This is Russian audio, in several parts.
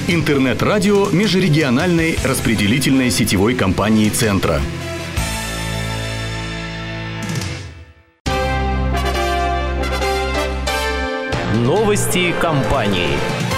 Интернет-радио межрегиональной распределительной сетевой компании «Центра». Новости компании.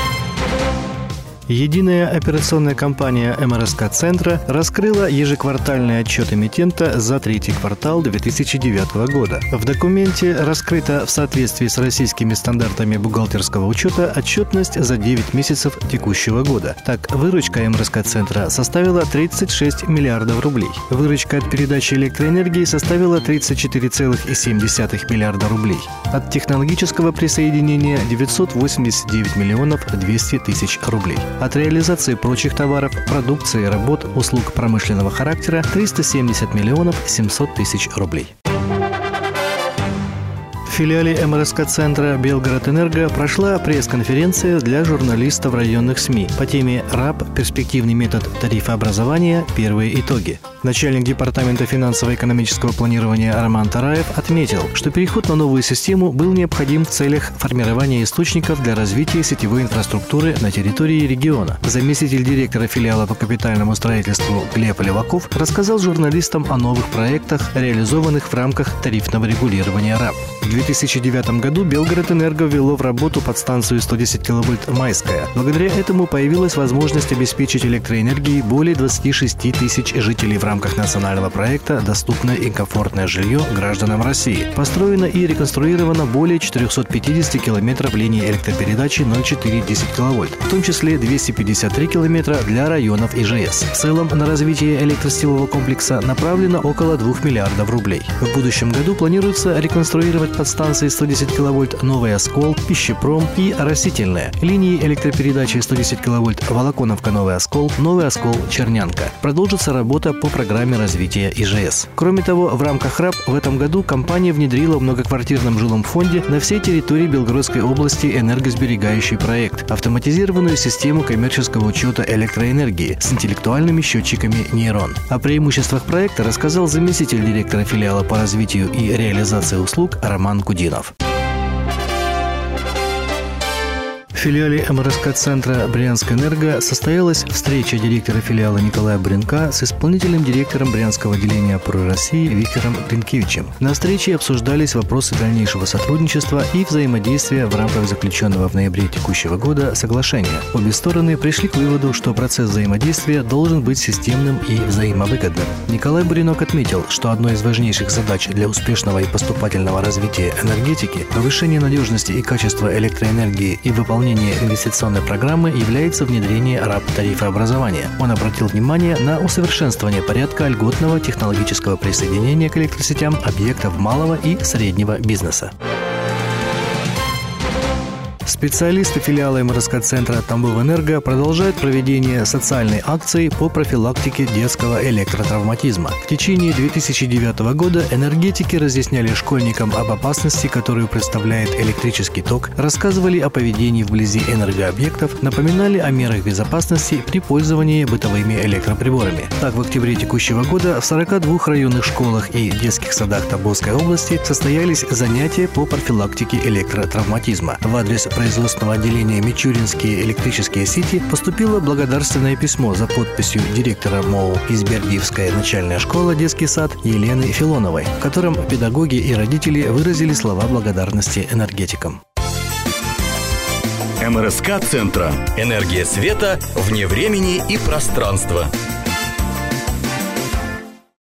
Единая операционная компания МРСК «Центра» раскрыла ежеквартальный отчет эмитента за третий квартал 2009 года. В документе раскрыта в соответствии с российскими стандартами бухгалтерского учета отчетность за 9 месяцев текущего года. Так, выручка МРСК «Центра» составила 36 миллиардов рублей. Выручка от передачи электроэнергии составила 34,7 миллиарда рублей. От технологического присоединения 989 миллионов 200 тысяч рублей. От реализации прочих товаров, продукции, работ, услуг промышленного характера 370 миллионов 700 тысяч рублей. В филиале МРСК «Центра» «Белгород-Энерго» прошла пресс-конференция для журналистов районных СМИ по теме «РАП. Перспективный метод тарифообразования. Первые итоги». Начальник департамента финансово-экономического планирования Роман Тараев отметил, что переход на новую систему был необходим в целях формирования источников для развития сетевой инфраструктуры на территории региона. Заместитель директора филиала по капитальному строительству Глеб Леваков рассказал журналистам о новых проектах, реализованных в рамках тарифного регулирования РАП. В 2009 году Белгород-Энерго ввело в работу подстанцию 110 кВт «Майская». Благодаря этому появилась возможность обеспечить электроэнергией более 26 тысяч жителей в рамках национального проекта «Доступное и комфортное жилье гражданам России». Построено и реконструировано более 450 километров линии электропередачи 0,4-10 кВт, в том числе 253 километра для районов ИЖС. В целом на развитие электросетевого комплекса направлено около 2 миллиардов рублей. В будущем году планируется реконструировать подстанции 110 кВт «Новый Оскол», «Пищепром» и «Растительная», линии электропередачи 110 кВт «Волоконовка», «Новый Оскол», «Новый Оскол», «Чернянка». Продолжится работа по программе развития ИЖС. Кроме того, в рамках РАП в этом году компания внедрила в многоквартирном жилом фонде на всей территории Белгородской области энергосберегающий проект – автоматизированную систему коммерческого учета электроэнергии с интеллектуальными счетчиками «Нейрон». О преимуществах проекта рассказал заместитель директора филиала по развитию и реализации услуг Роман Кудинов. В филиале МРСК «Центра» «Брянскэнерго» состоялась встреча директора филиала Николая Бринка с исполнительным директором Брянского отделения «Опоры России» Виктором Гринкевичем. На встрече обсуждались вопросы дальнейшего сотрудничества и взаимодействия в рамках заключенного в ноябре текущего года соглашения. Обе стороны пришли к выводу, что процесс взаимодействия должен быть системным и взаимовыгодным. Николай Бринок отметил, что одной из важнейших задач для успешного и поступательного развития энергетики, повышения надежности и качества электроэнергии и выполнения инвестиционной программы является внедрение РАП-тарифообразования. Он обратил внимание на усовершенствование порядка льготного технологического присоединения к электросетям объектов малого и среднего бизнеса. Специалисты филиала МРСК «Центра» «Тамбовэнерго» продолжают проведение социальной акции по профилактике детского электротравматизма. В течение 2009 года энергетики разъясняли школьникам об опасности, которую представляет электрический ток, рассказывали о поведении вблизи энергообъектов, напоминали о мерах безопасности при пользовании бытовыми электроприборами. Так, в октябре текущего года в 42 районных школах и детских садах Тамбовской области состоялись занятия по профилактике электротравматизма. В адрес производственного отделения «Мичуринские электрические сети» поступило благодарственное письмо за подписью директора МОУ Избергиевская начальная школа «Детский сад» Елены Филоновой, в котором педагоги и родители выразили слова благодарности энергетикам. МРСК «Центра». Энергия света вне времени и пространства.